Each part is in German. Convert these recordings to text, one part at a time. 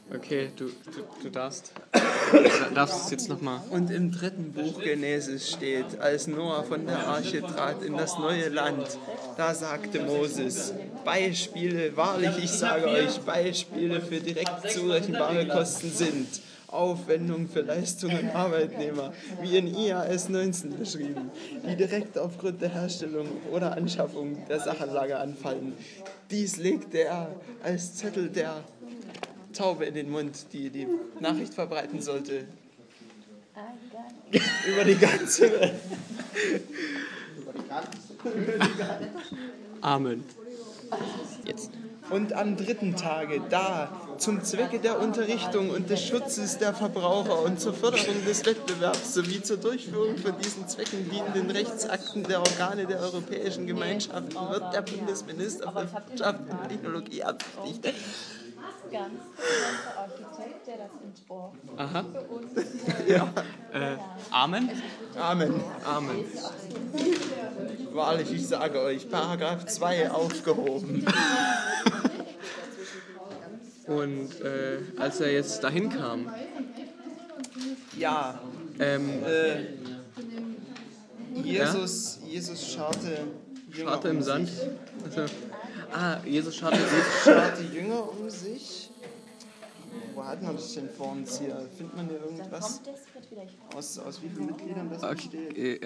Okay, du darfst es jetzt nochmal. Und im 3. Buch Genesis steht, als Noah von der Arche trat in das neue Land, da sagte Moses, Beispiele, wahrlich, ich sage euch, Beispiele für direkt zurechenbare Kosten sind Aufwendung für Leistungen Arbeitnehmer, wie in IAS 19 beschrieben, die direkt aufgrund der Herstellung oder Anschaffung der Sachanlage anfallen. Dies legte er als Zettel der Taube in den Mund, die die Nachricht verbreiten sollte. Über die ganze Welt. Amen. Jetzt. Und am 3. Tage, da zum Zwecke der Unterrichtung und des Schutzes der Verbraucher und zur Förderung des Wettbewerbs sowie zur Durchführung von diesen Zwecken dienenden Rechtsakten der Organe der Europäischen Gemeinschaften wird der Bundesminister für Wirtschaft und Technologie ermächtigt. Ganz der Architekt, der das entworfen Aha. für uns. Ja. Amen. Amen. Amen. Wahrlich, ich sage euch, Paragraph 2 aufgehoben. Und als er jetzt dahin kam, Ja, Jesus scharte Jünger Scharte im um Sand. sich. Also, Jesus scharte Scharte Jünger um sich. Wo hat man das denn vor uns hier? Findet man hier irgendwas? Aus wie vielen Mitgliedern das besteht?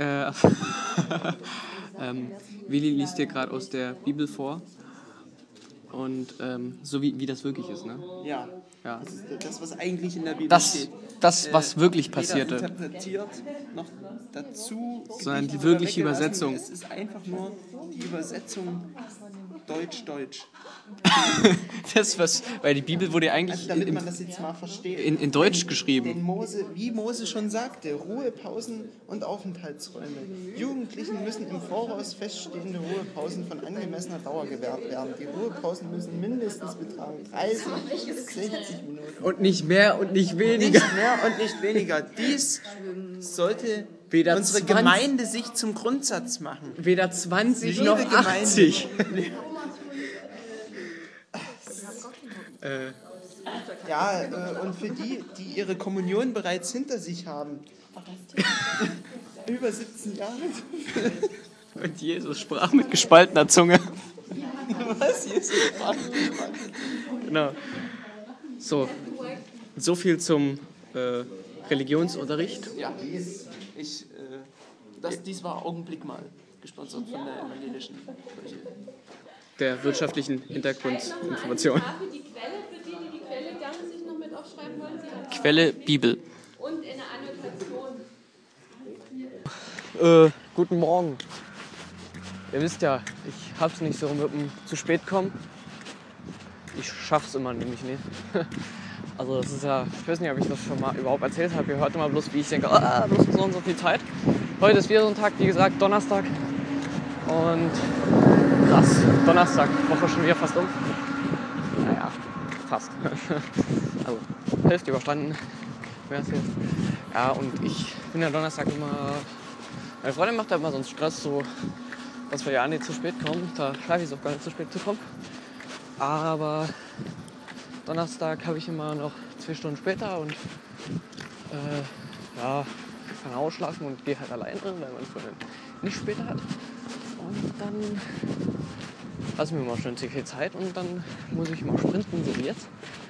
Willi liest dir gerade aus der Bibel vor. Und so wie das wirklich ist, ne? Ja. Ja. Das ist das, was eigentlich in der Bibel Das, steht. was wirklich Weder passierte. interpretiert noch dazu. Sondern die gedichtet wirkliche oder weggelassen. Übersetzung. Es ist einfach nur die Übersetzung Deutsch-Deutsch. Weil die Bibel wurde ja eigentlich Damit man das jetzt mal versteht. in Deutsch geschrieben. Wie Mose schon sagte, Ruhepausen und Aufenthaltsräume. Jugendlichen müssen im Voraus feststehende Ruhepausen von angemessener Dauer gewährt werden. Die Ruhepausen müssen mindestens betragen 30 bis 60 Minuten. Und nicht mehr und nicht weniger. Nicht mehr und nicht weniger. Dies sollte Weder unsere 20 Gemeinde sich zum Grundsatz machen. Weder 20 Liebe noch Gemeinde. 80. Ja, und für die ihre Kommunion bereits hinter sich haben. Über 17 Jahre. Und Jesus sprach mit gespaltener Zunge. Was? Jesus sprach mit gespaltener Zunge. Genau. So viel zum Religionsunterricht. Ja, dies war Augenblick mal, gesponsert von der evangelischen Kirche. Der wirtschaftlichen Hintergrundinformation. Dafür die Quelle, für die Quelle gerne sich noch mit aufschreiben wollen. Sie haben Quelle Bibel. und in der Annotation. Guten Morgen. Ihr wisst ja, ich hab's nicht so mit dem zu spät kommen. Ich schaff's immer nämlich nicht. Also das ist ja, ich weiß nicht, ob ich das schon mal überhaupt erzählt habe. Ihr hört immer bloß, wie ich denke, bloß so und so viel Zeit. Heute ist wieder so ein Tag, wie gesagt, Donnerstag. Und krass, Donnerstag, Woche schon wieder fast um. Naja, fast. Also, Hälfte überstanden. Ja, und ich bin ja Donnerstag immer... Meine Freundin macht da immer so einen Stress, so, dass wir ja nicht zu spät kommen. Da schlafe ich auch gar nicht zu spät zu kommen. Aber Donnerstag habe ich immer noch 2 Stunden später und kann ausschlafen und gehe halt alleine, weil meine Freundin nicht später hat. Und dann lassen wir mal schön viel Zeit und dann muss ich mal sprinten, so wie jetzt.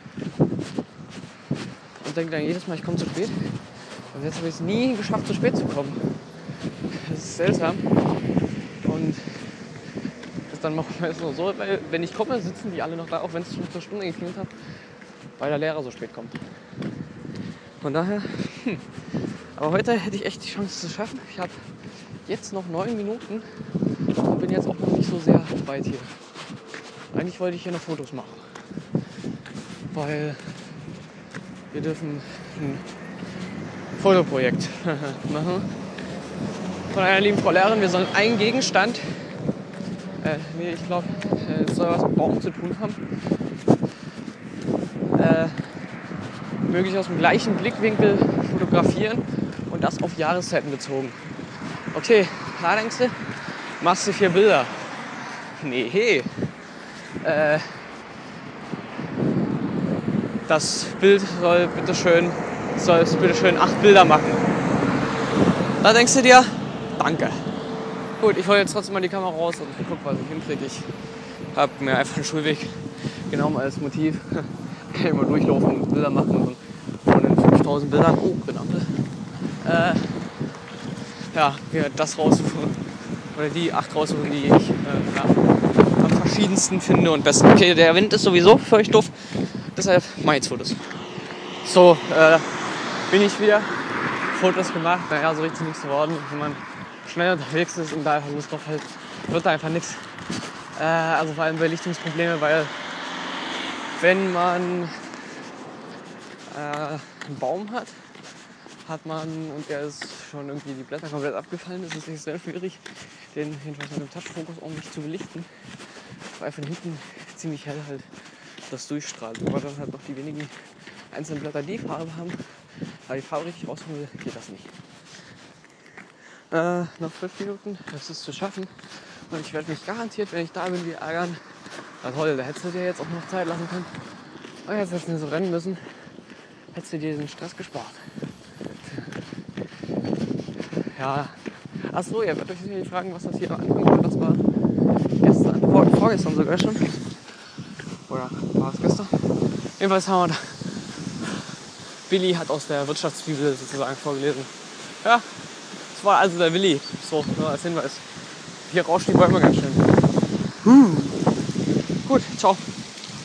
Und denke dann jedes Mal, ich komme zu spät. Und jetzt habe ich es nie geschafft, zu spät zu kommen. Das ist seltsam. Und das ist dann manchmal so, weil wenn ich komme, sitzen die alle noch da, auch wenn es schon 4 Stunden geklingelt hat, weil der Lehrer so spät kommt. Von daher, aber heute hätte ich echt die Chance zu schaffen. Ich habe jetzt noch 9 Minuten und bin jetzt auch noch nicht so sehr weit hier. Eigentlich wollte ich hier noch Fotos machen, weil wir dürfen ein Fotoprojekt machen. Von einer lieben Frau Lehrerin, wir sollen einen Gegenstand, ich glaube, es soll was mit Baum zu tun haben, möglichst aus dem gleichen Blickwinkel fotografieren und das auf Jahreszeiten bezogen. Okay, klar denkst du, machst du 4 Bilder. Nee, das Bild soll bitte schön 8 Bilder machen. Da denkst du dir, danke. Gut, ich hole jetzt trotzdem mal die Kamera raus und guck, was ich hinkriege. Ich habe mir einfach einen Schulweg genommen als Motiv. Immer durchlaufen und Bilder machen und von den 5000 Bildern, grüne Ampel, mir das raussuchen oder die 8 raussuchen, die ich am verschiedensten finde und besten. Okay, der Wind ist sowieso völlig doof, deshalb mache ich jetzt Fotos. So, bin ich wieder, Fotos gemacht, naja, so richtig nichts geworden. Wenn man schnell unterwegs ist und da einfach Lust drauf hält, wird da einfach nichts. Also vor allem Belichtungsprobleme, weil wenn man einen Baum hat man und der ist schon irgendwie die Blätter komplett abgefallen, ist es sehr schwierig, den jedenfalls mit dem Touchfokus ordentlich zu belichten, weil von hinten ziemlich hell halt das durchstrahlt. Aber dann halt noch die wenigen einzelnen Blätter die Farbe haben, aber die Farbe richtig rausholen will, geht das nicht. Noch 5 Minuten, das ist zu schaffen und ich werde mich garantiert, wenn ich da bin, wieder ärgern. Na toll, da hättest du dir jetzt auch noch Zeit lassen können. Aber jetzt hättest du nicht so rennen müssen, hättest du dir den Stress gespart. Ja, achso, ihr werdet euch sicherlich fragen, was das hier am Anfang war. Das war vorgestern sogar schon. Oder war es gestern? Jedenfalls haben wir da. Billy hat aus der Wirtschaftsbibel sozusagen vorgelesen. Ja, das war also der Willi. So, nur als Hinweis. Hier rauschen die Bäume ganz schön. Gut, ciao.